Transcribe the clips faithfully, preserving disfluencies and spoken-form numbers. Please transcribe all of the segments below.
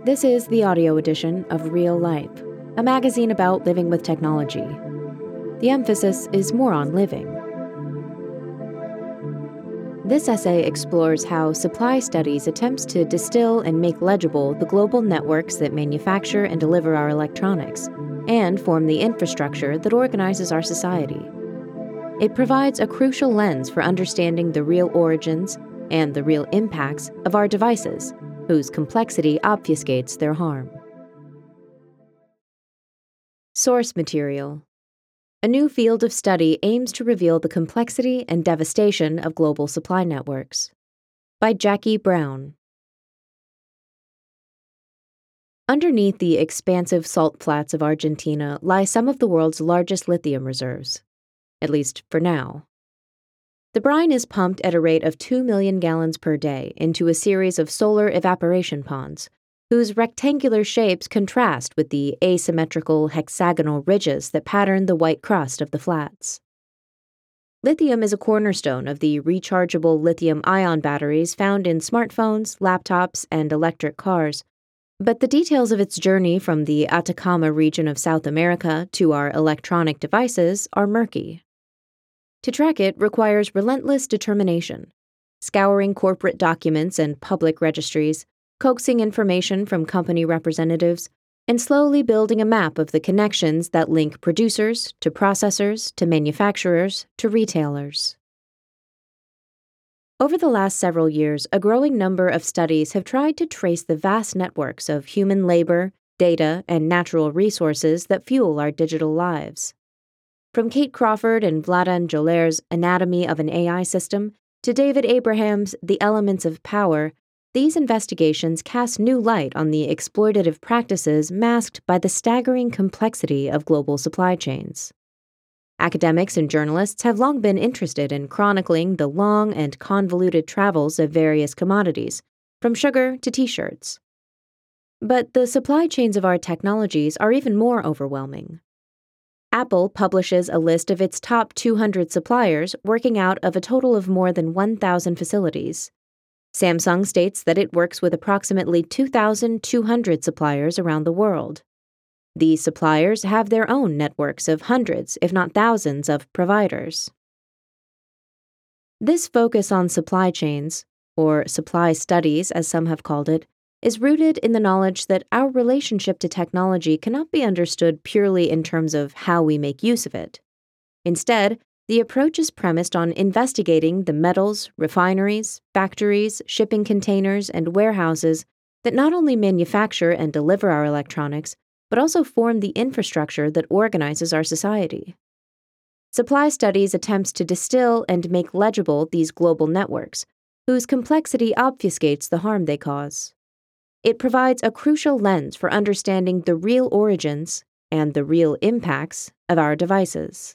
This is the audio edition of Real Life, a magazine about living with technology. The emphasis is more on living. This essay explores how Supply Studies attempts to distill and make legible the global networks that manufacture and deliver our electronics, and form the infrastructure that organizes our society. It provides a crucial lens for understanding the real origins and the real impacts of our devices, whose complexity obfuscates their harm. Source material. A new field of study aims to reveal the complexity and devastation of global supply networks. By Jackie Brown. Underneath the expansive salt flats of Argentina lie some of the world's largest lithium reserves, at least for now. The brine is pumped at a rate of two million gallons per day into a series of solar evaporation ponds, whose rectangular shapes contrast with the asymmetrical hexagonal ridges that pattern the white crust of the flats. Lithium is a cornerstone of the rechargeable lithium-ion batteries found in smartphones, laptops, and electric cars, but the details of its journey from the Atacama region of South America to our electronic devices are murky. To track it requires relentless determination, scouring corporate documents and public registries, coaxing information from company representatives, and slowly building a map of the connections that link producers to processors to manufacturers to retailers. Over the last several years, a growing number of studies have tried to trace the vast networks of human labor, data, and natural resources that fuel our digital lives. From Kate Crawford and Vladan Joler's Anatomy of an A I System to David Abraham's The Elements of Power, these investigations cast new light on the exploitative practices masked by the staggering complexity of global supply chains. Academics and journalists have long been interested in chronicling the long and convoluted travels of various commodities, from sugar to t-shirts. But the supply chains of our technologies are even more overwhelming. Apple publishes a list of its top two hundred suppliers working out of a total of more than one thousand facilities. Samsung states that it works with approximately two thousand two hundred suppliers around the world. These suppliers have their own networks of hundreds, if not thousands, of providers. This focus on supply chains, or supply studies as some have called it, is rooted in the knowledge that our relationship to technology cannot be understood purely in terms of how we make use of it. Instead, the approach is premised on investigating the metals, refineries, factories, shipping containers, and warehouses that not only manufacture and deliver our electronics, but also form the infrastructure that organizes our society. Supply Studies attempts to distill and make legible these global networks, whose complexity obfuscates the harm they cause. It provides a crucial lens for understanding the real origins and the real impacts of our devices.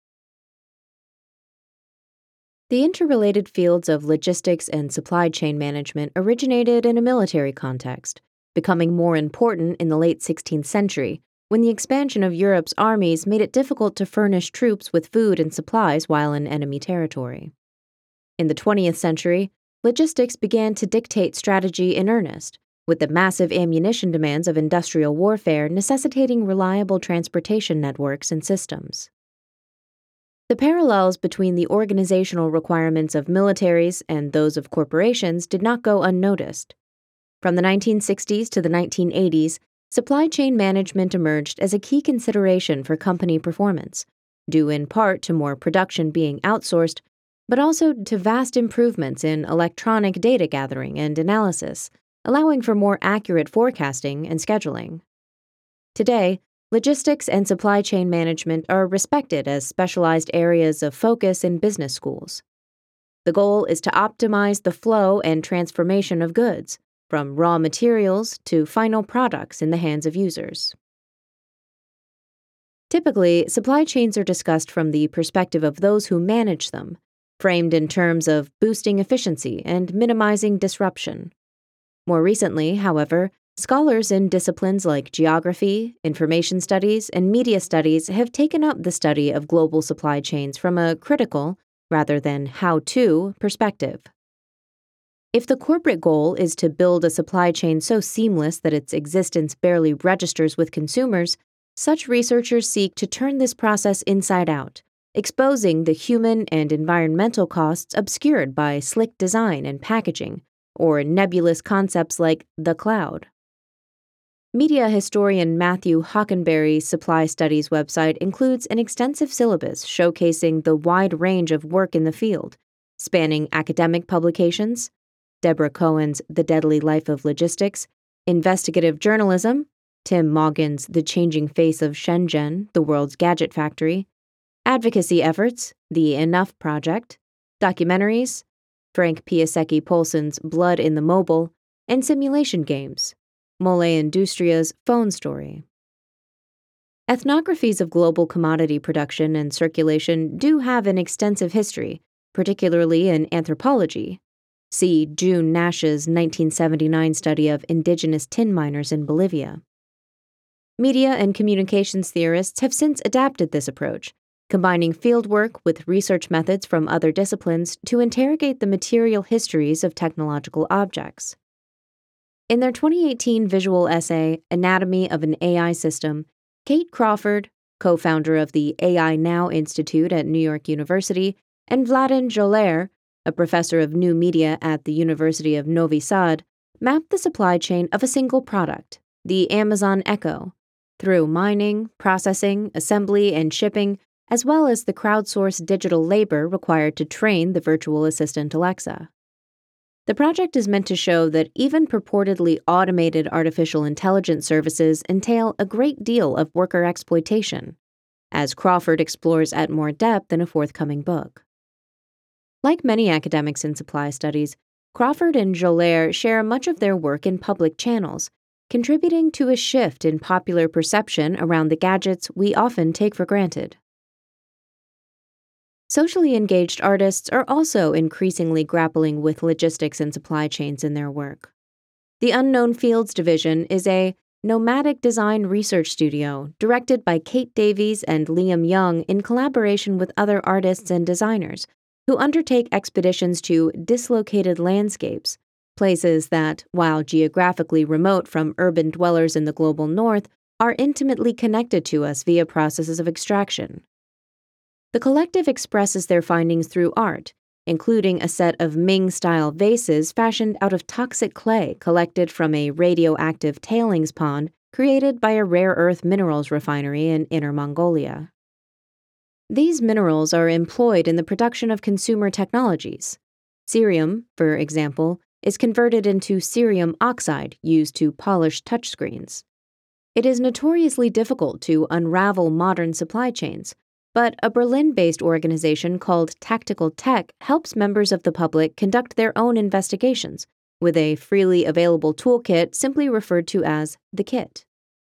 The interrelated fields of logistics and supply chain management originated in a military context, becoming more important in the late sixteenth century, when the expansion of Europe's armies made it difficult to furnish troops with food and supplies while in enemy territory. In the twentieth century, logistics began to dictate strategy in earnest, with the massive ammunition demands of industrial warfare necessitating reliable transportation networks and systems. The parallels between the organizational requirements of militaries and those of corporations did not go unnoticed. From the nineteen sixties to the nineteen eighties, supply chain management emerged as a key consideration for company performance, due in part to more production being outsourced, but also to vast improvements in electronic data gathering and analysis, allowing for more accurate forecasting and scheduling. Today, logistics and supply chain management are respected as specialized areas of focus in business schools. The goal is to optimize the flow and transformation of goods, from raw materials to final products in the hands of users. Typically, supply chains are discussed from the perspective of those who manage them, framed in terms of boosting efficiency and minimizing disruption. More recently, however, scholars in disciplines like geography, information studies, and media studies have taken up the study of global supply chains from a critical, rather than how-to, perspective. If the corporate goal is to build a supply chain so seamless that its existence barely registers with consumers, such researchers seek to turn this process inside out, exposing the human and environmental costs obscured by slick design and packaging, or nebulous concepts like the cloud. Media historian Matthew Hockenberry's Supply Studies website includes an extensive syllabus showcasing the wide range of work in the field, spanning academic publications, Deborah Cohen's The Deadly Life of Logistics, investigative journalism, Tim Moggen's The Changing Face of Shenzhen, the World's Gadget Factory, advocacy efforts, The Enough Project, documentaries, Frank Piasecki-Polson's Blood in the Mobile, and simulation games, Mole Industria's Phone Story. Ethnographies of global commodity production and circulation do have an extensive history, particularly in anthropology. See June Nash's nineteen seventy-nine study of indigenous tin miners in Bolivia. Media and communications theorists have since adapted this approach, combining fieldwork with research methods from other disciplines to interrogate the material histories of technological objects. In their twenty eighteen visual essay, Anatomy of an A I System, Kate Crawford, co-founder of the A I Now Institute at New York University, and Vladan Joler, a professor of new media at the University of Novi Sad, mapped the supply chain of a single product, the Amazon Echo, through mining, processing, assembly, and shipping, as well as the crowdsourced digital labor required to train the virtual assistant Alexa. The project is meant to show that even purportedly automated artificial intelligence services entail a great deal of worker exploitation, as Crawford explores at more depth in a forthcoming book. Like many academics in supply studies, Crawford and Joler share much of their work in public channels, contributing to a shift in popular perception around the gadgets we often take for granted. Socially engaged artists are also increasingly grappling with logistics and supply chains in their work. The Unknown Fields Division is a nomadic design research studio directed by Kate Davies and Liam Young in collaboration with other artists and designers who undertake expeditions to dislocated landscapes, places that, while geographically remote from urban dwellers in the global north, are intimately connected to us via processes of extraction. The collective expresses their findings through art, including a set of Ming-style vases fashioned out of toxic clay collected from a radioactive tailings pond created by a rare earth minerals refinery in Inner Mongolia. These minerals are employed in the production of consumer technologies. Cerium, for example, is converted into cerium oxide used to polish touchscreens. It is notoriously difficult to unravel modern supply chains, but a Berlin-based organization called Tactical Tech helps members of the public conduct their own investigations with a freely available toolkit simply referred to as the kit.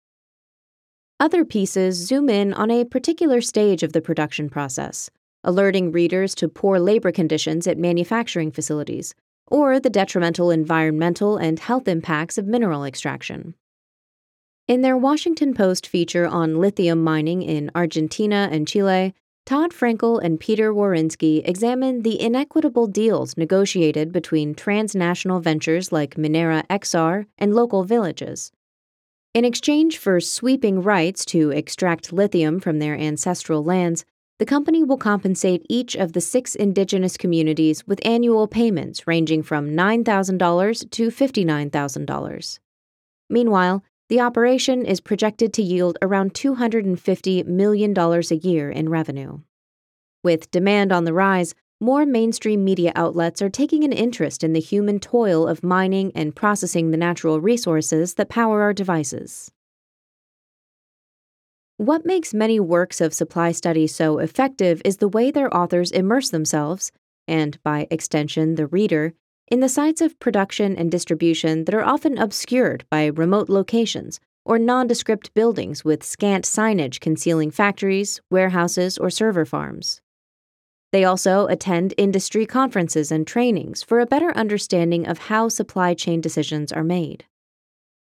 Other pieces zoom in on a particular stage of the production process, alerting readers to poor labor conditions at manufacturing facilities, or the detrimental environmental and health impacts of mineral extraction. In their Washington Post feature on lithium mining in Argentina and Chile, Todd Frankel and Peter Wawrinski examine the inequitable deals negotiated between transnational ventures like Minera X R and local villages. In exchange for sweeping rights to extract lithium from their ancestral lands, the company will compensate each of the six indigenous communities with annual payments ranging from nine thousand dollars to fifty-nine thousand dollars. Meanwhile, the operation is projected to yield around two hundred fifty million dollars a year in revenue. With demand on the rise, more mainstream media outlets are taking an interest in the human toil of mining and processing the natural resources that power our devices. What makes many works of supply study so effective is the way their authors immerse themselves, and by extension the reader, in the sites of production and distribution that are often obscured by remote locations or nondescript buildings with scant signage concealing factories, warehouses, or server farms. They also attend industry conferences and trainings for a better understanding of how supply chain decisions are made.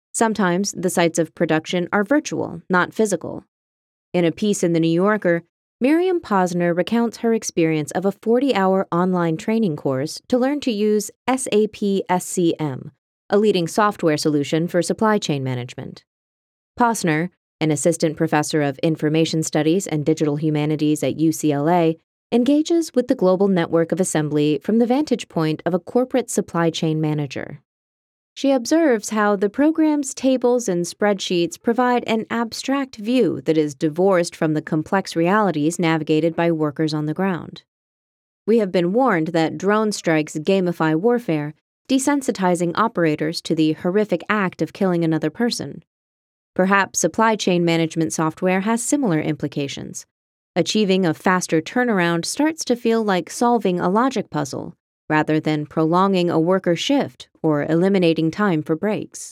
Sometimes the sites of production are virtual, not physical. In a piece in The New Yorker, Miriam Posner recounts her experience of a forty-hour online training course to learn to use SAP S C M, a leading software solution for supply chain management. Posner, an assistant professor of information studies and digital humanities at U C L A, engages with the global network of assembly from the vantage point of a corporate supply chain manager. She observes how the program's tables and spreadsheets provide an abstract view that is divorced from the complex realities navigated by workers on the ground. We have been warned that drone strikes gamify warfare, desensitizing operators to the horrific act of killing another person. Perhaps supply chain management software has similar implications. Achieving a faster turnaround starts to feel like solving a logic puzzle, rather than prolonging a worker shift or eliminating time for breaks.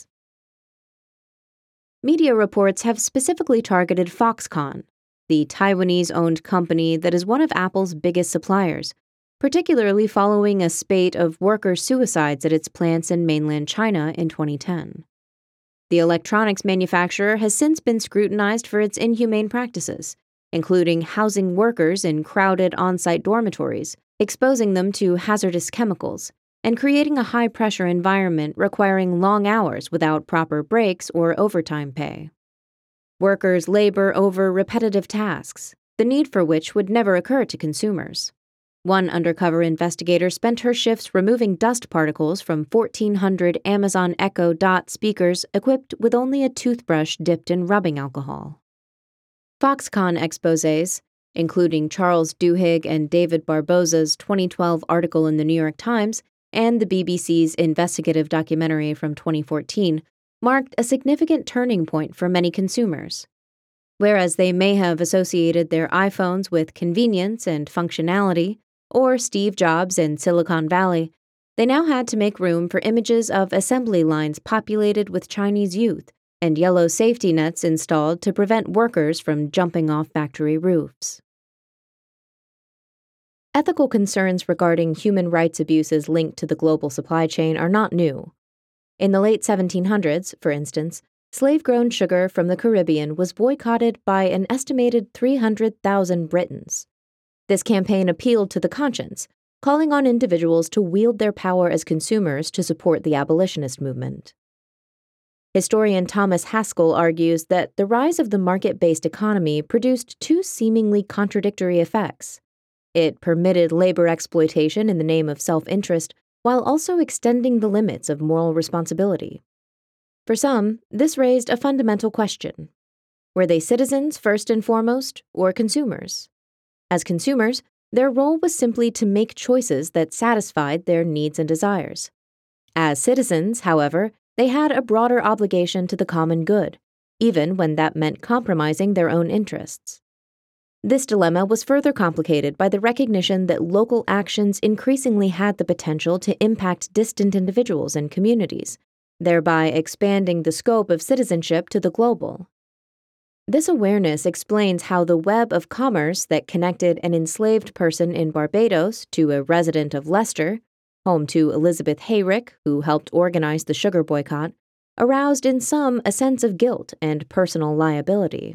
Media reports have specifically targeted Foxconn, the Taiwanese-owned company that is one of Apple's biggest suppliers, particularly following a spate of worker suicides at its plants in mainland China in twenty ten. The electronics manufacturer has since been scrutinized for its inhumane practices, including housing workers in crowded on-site dormitories, exposing them to hazardous chemicals, and creating a high-pressure environment requiring long hours without proper breaks or overtime pay. Workers labor over repetitive tasks, the need for which would never occur to consumers. One undercover investigator spent her shifts removing dust particles from fourteen hundred Amazon Echo Dot speakers equipped with only a toothbrush dipped in rubbing alcohol. Foxconn exposés, including Charles Duhigg and David Barboza's twenty twelve article in the New York Times and the B B C's investigative documentary from twenty fourteen, marked a significant turning point for many consumers. Whereas they may have associated their iPhones with convenience and functionality, or Steve Jobs in Silicon Valley, they now had to make room for images of assembly lines populated with Chinese youth and yellow safety nets installed to prevent workers from jumping off factory roofs. Ethical concerns regarding human rights abuses linked to the global supply chain are not new. In the late seventeen hundreds, for instance, slave-grown sugar from the Caribbean was boycotted by an estimated three hundred thousand Britons. This campaign appealed to the conscience, calling on individuals to wield their power as consumers to support the abolitionist movement. Historian Thomas Haskell argues that the rise of the market-based economy produced two seemingly contradictory effects. It permitted labor exploitation in the name of self-interest, while also extending the limits of moral responsibility. For some, this raised a fundamental question. Were they citizens first and foremost, or consumers? As consumers, their role was simply to make choices that satisfied their needs and desires. As citizens, however, they had a broader obligation to the common good, even when that meant compromising their own interests. This dilemma was further complicated by the recognition that local actions increasingly had the potential to impact distant individuals and communities, thereby expanding the scope of citizenship to the global. This awareness explains how the web of commerce that connected an enslaved person in Barbados to a resident of Leicester, home to Elizabeth Hayrick, who helped organize the sugar boycott, aroused in some a sense of guilt and personal liability.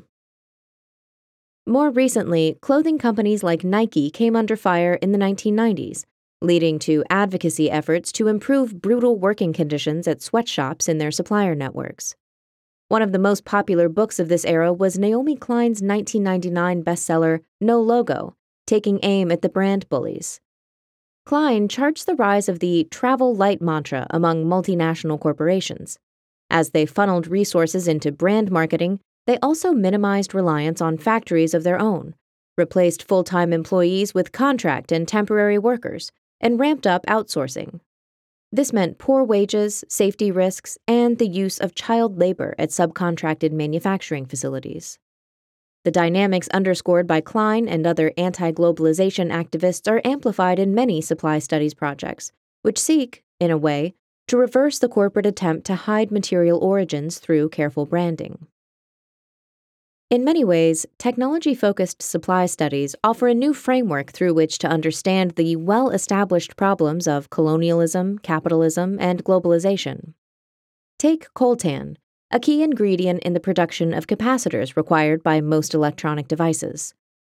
More recently, clothing companies like Nike came under fire in the nineteen nineties, leading to advocacy efforts to improve brutal working conditions at sweatshops in their supplier networks. One of the most popular books of this era was Naomi Klein's nineteen ninety-nine bestseller, No Logo, taking aim at the brand bullies. Klein charged the rise of the travel light mantra among multinational corporations. As they funneled resources into brand marketing, they also minimized reliance on factories of their own, replaced full-time employees with contract and temporary workers, and ramped up outsourcing. This meant poor wages, safety risks, and the use of child labor at subcontracted manufacturing facilities. The dynamics underscored by Klein and other anti-globalization activists are amplified in many supply studies projects, which seek, in a way, to reverse the corporate attempt to hide material origins through careful branding. In many ways, technology-focused supply studies offer a new framework through which to understand the well-established problems of colonialism, capitalism, and globalization. Take coltan, a key ingredient in the production of capacitors required by most electronic devices.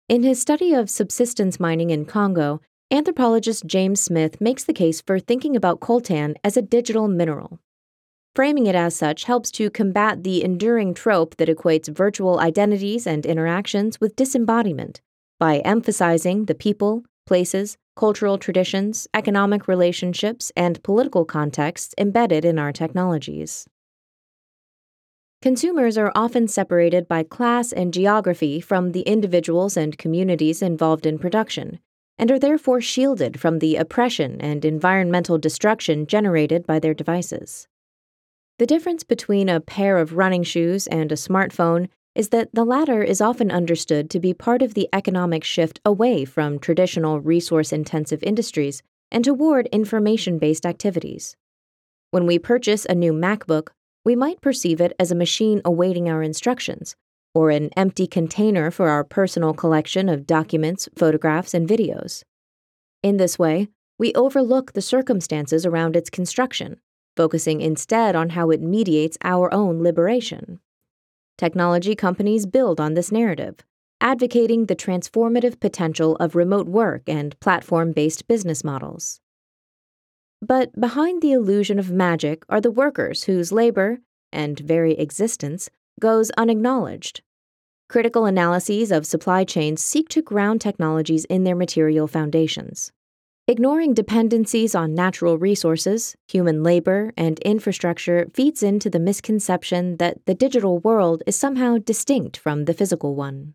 In his study of subsistence mining in Congo, anthropologist James Smith makes the case for thinking about coltan as a digital mineral. Framing it as such helps to combat the enduring trope that equates virtual identities and interactions with disembodiment by emphasizing the people, places, cultural traditions, economic relationships, and political contexts embedded in our technologies. Consumers are often separated by class and geography from the individuals and communities involved in production, and are therefore shielded from the oppression and environmental destruction generated by their devices. The difference between a pair of running shoes and a smartphone is that the latter is often understood to be part of the economic shift away from traditional resource-intensive industries and toward information-based activities. When we purchase a new MacBook, we might perceive it as a machine awaiting our instructions, or an empty container for our personal collection of documents, photographs, and videos. In this way, we overlook the circumstances around its construction, focusing instead on how it mediates our own liberation. Technology companies build on this narrative, advocating the transformative potential of remote work and platform-based business models. But behind the illusion of magic are the workers whose labor, and very existence, goes unacknowledged. Critical analyses of supply chains seek to ground technologies in their material foundations. Ignoring dependencies on natural resources, human labor, and infrastructure feeds into the misconception that the digital world is somehow distinct from the physical one.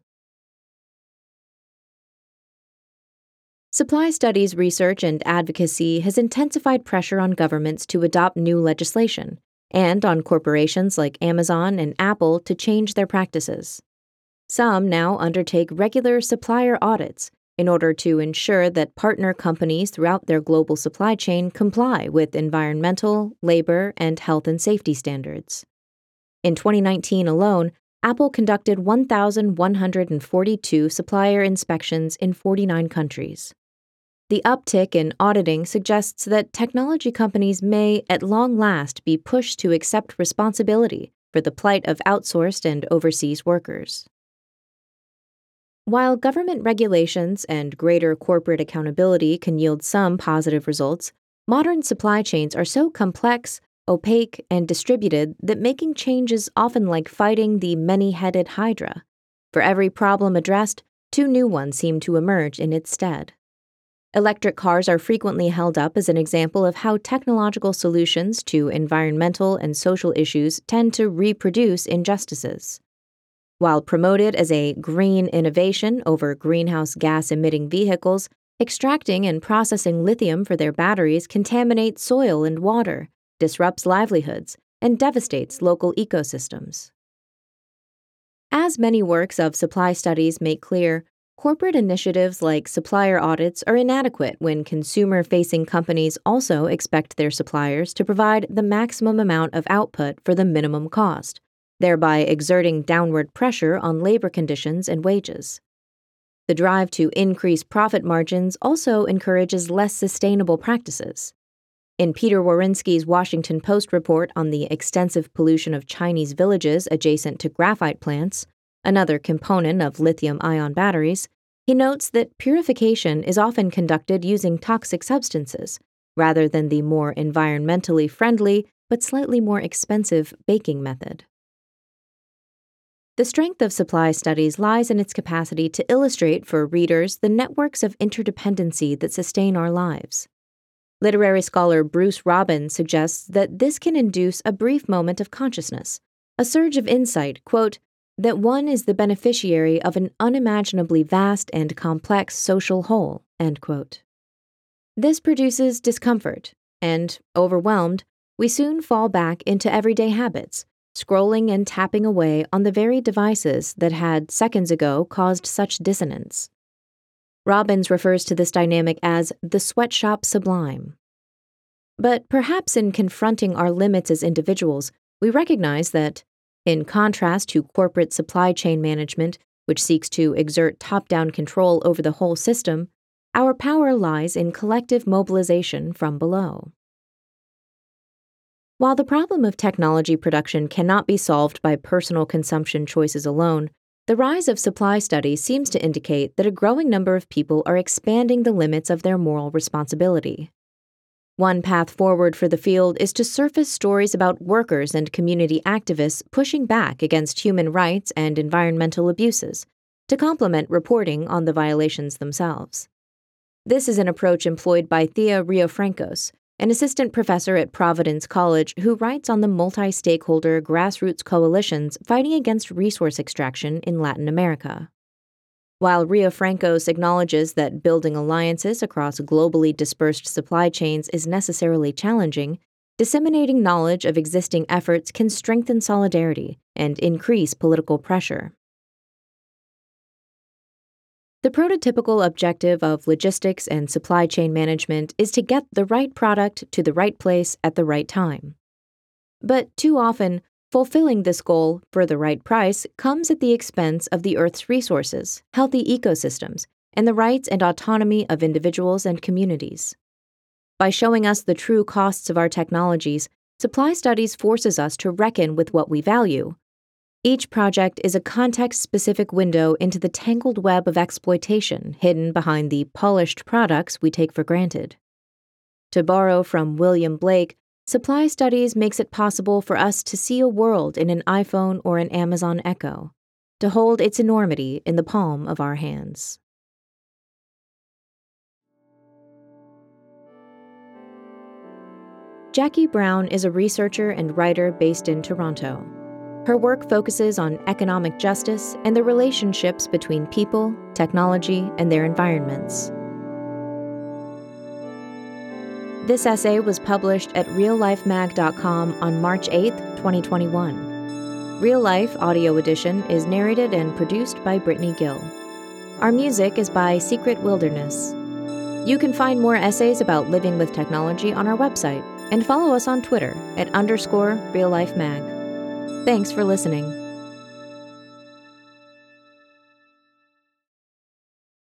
Supply studies research and advocacy has intensified pressure on governments to adopt new legislation, and on corporations like Amazon and Apple to change their practices. Some now undertake regular supplier audits in order to ensure that partner companies throughout their global supply chain comply with environmental, labor, and health and safety standards. In twenty nineteen alone, Apple conducted one thousand one hundred forty-two supplier inspections in forty-nine countries. The uptick in auditing suggests that technology companies may, at long last, be pushed to accept responsibility for the plight of outsourced and overseas workers. While government regulations and greater corporate accountability can yield some positive results, modern supply chains are so complex, opaque, and distributed that making change is often like fighting the many-headed hydra. For every problem addressed, two new ones seem to emerge in its stead. Electric cars are frequently held up as an example of how technological solutions to environmental and social issues tend to reproduce injustices. While promoted as a green innovation over greenhouse gas-emitting vehicles, extracting and processing lithium for their batteries contaminates soil and water, disrupts livelihoods, and devastates local ecosystems. As many works of supply studies make clear, corporate initiatives like supplier audits are inadequate when consumer-facing companies also expect their suppliers to provide the maximum amount of output for the minimum cost, thereby exerting downward pressure on labor conditions and wages. The drive to increase profit margins also encourages less sustainable practices. In Peter Wawrinski's Washington Post report on the extensive pollution of Chinese villages adjacent to graphite plants, another component of lithium-ion batteries, he notes that purification is often conducted using toxic substances, rather than the more environmentally friendly but slightly more expensive baking method. The strength of supply studies lies in its capacity to illustrate for readers the networks of interdependency that sustain our lives. Literary scholar Bruce Robbins suggests that this can induce a brief moment of consciousness, a surge of insight, quote, that one is the beneficiary of an unimaginably vast and complex social whole, end quote. This produces discomfort, and, overwhelmed, we soon fall back into everyday habits, scrolling and tapping away on the very devices that had seconds ago caused such dissonance. Robbins refers to this dynamic as the sweatshop sublime. But perhaps in confronting our limits as individuals, we recognize that, in contrast to corporate supply chain management, which seeks to exert top-down control over the whole system, our power lies in collective mobilization from below. While the problem of technology production cannot be solved by personal consumption choices alone, The rise of supply studies seems to indicate that a growing number of people are expanding the limits of their moral responsibility. One path forward for the field is to surface stories about workers and community activists pushing back against human rights and environmental abuses, to complement reporting on the violations themselves. This is an approach employed by Thea Riofrancos, an assistant professor at Providence College who writes on the multi-stakeholder grassroots coalitions fighting against resource extraction in Latin America. While Riofrancos acknowledges that building alliances across globally dispersed supply chains is necessarily challenging, disseminating knowledge of existing efforts can strengthen solidarity and increase political pressure. The prototypical objective of logistics and supply chain management is to get the right product to the right place at the right time. But too often, fulfilling this goal for the right price comes at the expense of the Earth's resources, healthy ecosystems, and the rights and autonomy of individuals and communities. By showing us the true costs of our technologies, supply studies forces us to reckon with what we value. Each project is a context-specific window into the tangled web of exploitation hidden behind the polished products we take for granted. To borrow from William Blake, supply studies makes it possible for us to see a world in an iPhone or an Amazon Echo, to hold its enormity in the palm of our hands. Jackie Brown is a researcher and writer based in Toronto. Her work focuses on economic justice and the relationships between people, technology, and their environments. This essay was published at real life mag dot com on March eighth, twenty twenty-one. Real Life Audio Edition is narrated and produced by Brittany Gill. Our music is by Secret Wilderness. You can find more essays about living with technology on our website and follow us on Twitter at underscore reallifemag. Thanks for listening.